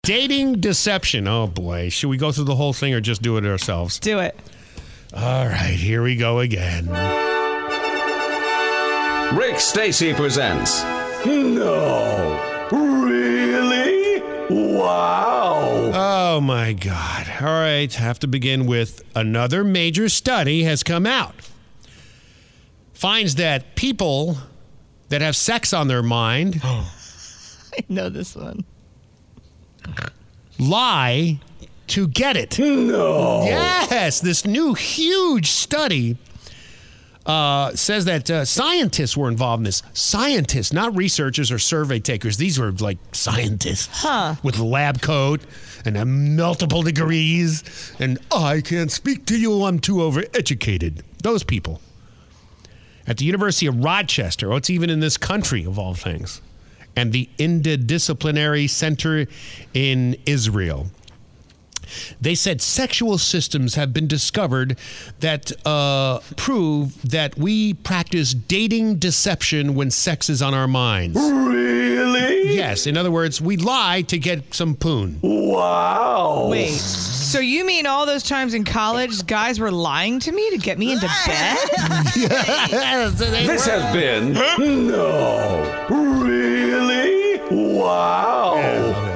Dating deception. Oh, boy. Should we go through the whole thing or just do it ourselves? Do it. All right, here we go again. Rick Stacy presents. No. Really? Wow. Oh, my God. All right, have to begin with another major study has come out. Finds that people that have sex on their mind I know this one. lie to get it. No. Yes, this new huge study says that scientists were involved in this. Scientists, not researchers or survey takers. These were like scientists with a lab coat and multiple degrees. And I can't speak to you. I'm too overeducated. Those people. At the University of Rochester, it's even in this country of all things, and the Interdisciplinary Center in Israel. They said sexual systems have been discovered that prove that we practice dating deception when sex is on our minds. Really? Yes, in other words, we lie to get some poon. Wow. Wait, so you mean all those times in college guys were lying to me to get me into bed? This has been. No. Really? Wow.